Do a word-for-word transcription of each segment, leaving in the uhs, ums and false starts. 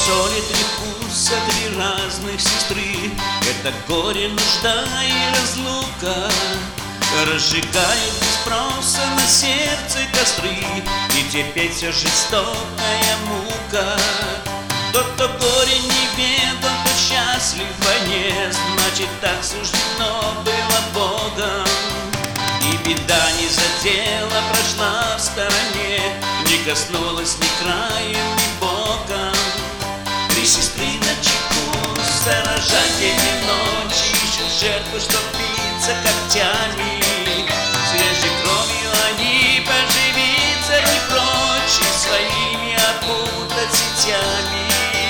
соли, три вкуса, три разных сестры. Это горе, нужда и разлука разжигают без спроса на сердце костры. И теперь все жестокая мука. Тот, кто горе не ведал, тот счастлив в войне. Значит, так суждено было Богом. И беда не задела, прошла в стороне, не коснулась ни краем, ни боком. Три сестры на чеку, сторожа день и ночь, ищут жертву, чтоб биться когтями. Свежей кровью они поживиться не прочь, и своими опутать сетями.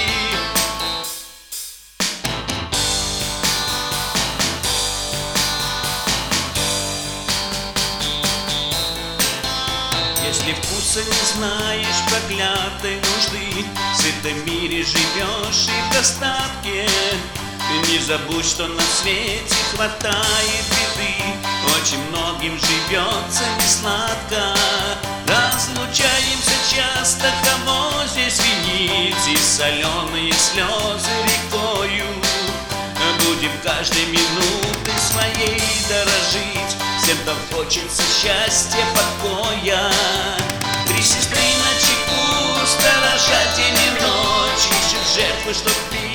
Если вкуса не знаешь проклятой нужды, в сытом мире живешь и в достатке, не забудь, что на свете хватает беды. Очень многим живется несладко. Разлучаемся часто, кого здесь винить, и соленые слезы рекою. Будем каждой минуты своей дорожить, всем, кто хочется счастья, покоя. Три сестры на чеку, сторожа день и ночь, ищут жертвы, чтоб пить